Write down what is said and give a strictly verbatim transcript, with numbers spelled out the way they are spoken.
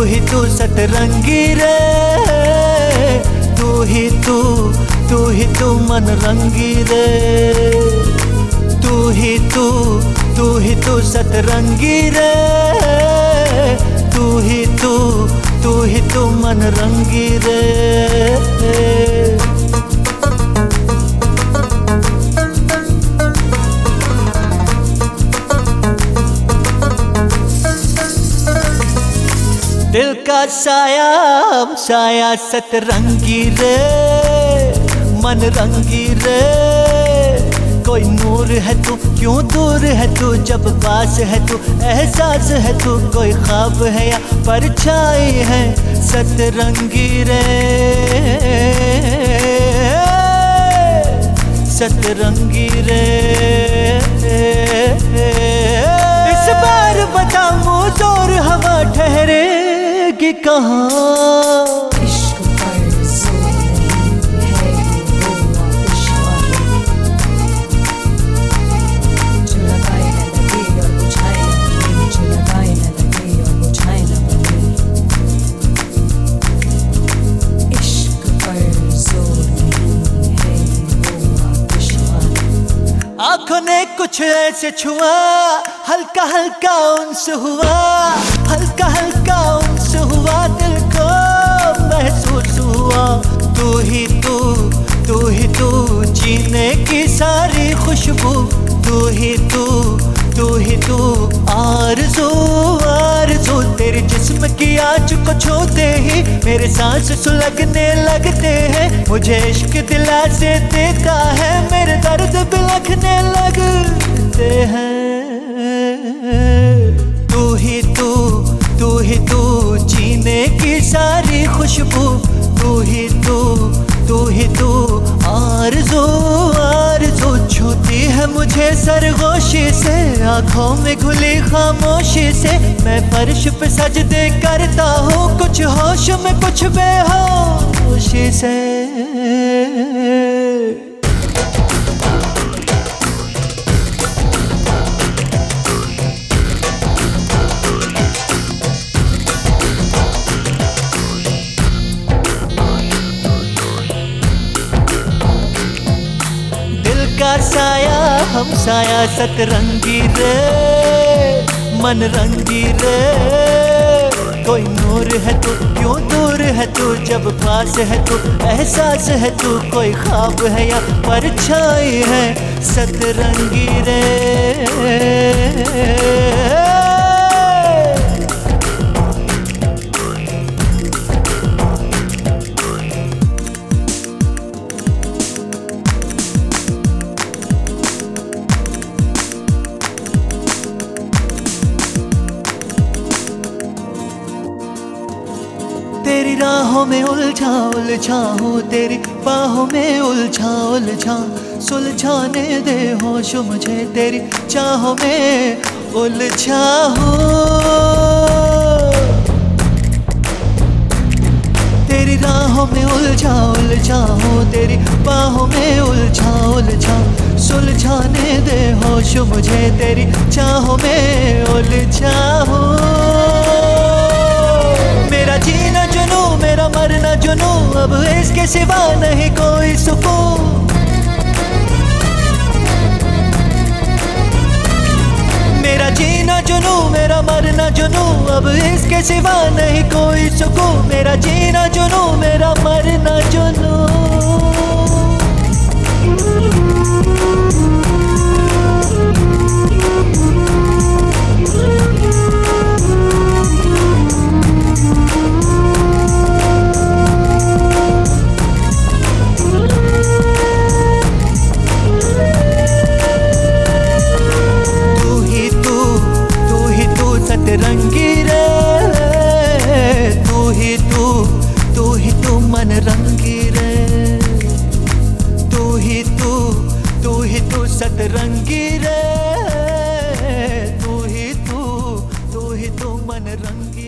ही तू सतरंगी रे, तू ही तू, तू ही तू मन रंगी रे, तू ही तू, तू ही तू सतरंगी रे, तू ही तू, तू ही तू मन रंगी रे। दिल का साया साया सतरंगी रे, मन रंगी रे, कोई नूर है तू क्यों दूर है तू, जब पास है तू एहसास है तू, कोई ख्वाब है या परछाई है सतरंगी रे, सतरंगी रे। इस बार बता मुँह जोर हवा ठहरे कि कहाँ, इश्क पर जोर नहीं है ये वो आतिशवानी, जो लगाए न लगे और बुझाए न बने, जो लगाए न लगे और बुझाए न बने। इश्क पर जोर नहीं है ये वो आतिशवानी। आँखों ने कुछ ऐसे छुआ, हल्का हल्का उन्स हुआ, हल्का हल्का उन्स हुआ, दिल को महसूस हुआ। तू ही तू, तू ही तू, जीने की सारी खुशबू, तू ही तू, तू ही तू, आरज़ू आरज़ू, तेरे जिस्म की आँच को छूते ही मेरे सांस सुलगने लगते हैं, मुझे इश्क दिला से देता है, मेरे दर्द बिलखने लगते हैं। तू ही तू, तू ही तू, जीने की सारी खुशबू, तू ही तू, तू ही तू, आरज़ू आरज़ू, छूती है मुझे सरगोशी से, आँखों में घुली खामोशी से, मैं फर्श पे सजदे करता हूँ, कुछ होश में कुछ बेहोशी से। का साया हम साया सतरंगी रे, मन रंगी रे, कोई नूर है तू क्यों दूर है तू, जब पास है तू एहसास है तू, कोई ख्वाब है या परछाई है सतरंगी रे। तेरी राहों में उलझा उलझा हूँ, तेरी बाहों में उलझा उलझा, सुलझाने दे होश मुझे, तेरी चाहों में उलझा हूँ। तेरी राहों में उलझा उलझा हूँ, तेरी बाहों में उलझा उलझा, सुलझाने दे होश मुझे, तेरी चाहों में उलझा हूँ। मेरा जीना जुनू, मेरा मरना जुनू, अब इसके सिवा नहीं कोई सुकून। मेरा जीना जुनू, मेरा मरना जुनू, अब इसके सिवा नहीं कोई सुकून। मेरा जीना जुनू, मेरा मरना जुनू। सतरंगी रे, तू ही तू, तू ही तू मन रंगी रे, तू ही तू, तू ही तू सतरंगी रे, तू ही तू, तू ही तू मन रंगी।